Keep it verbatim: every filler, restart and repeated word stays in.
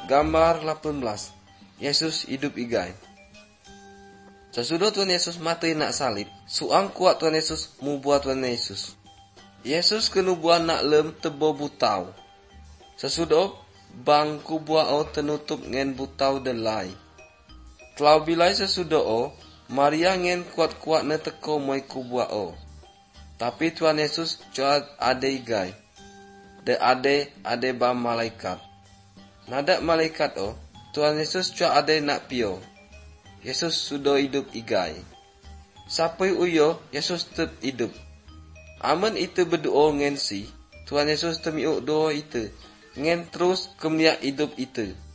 Gambar lapan belas. Yesus hidup igai. Sesudah Tuhan Yesus mati nak salib, suang kuat Tuhan Yesus mu buat Tuhan Yesus. Yesus kena buat nak lem tebo butau. Sesudah bangku buat o tenutup ngen butau delai. Telau bilai sesudah o, Maria ngen kuat-kuat ne teko moi ku buat o. Tapi Tuhan Yesus cuat ade igai. De ade ade ba malaikat. Nadak malaikat o, Tuhan Yesus cuat ade nak pio. Yesus sudah hidup igai. Sampai uyo, Yesus tetap hidup. Aman itu berdoa ngen si, Tuhan Yesus temiuk doa itu, ngen terus kemiak hidup itu.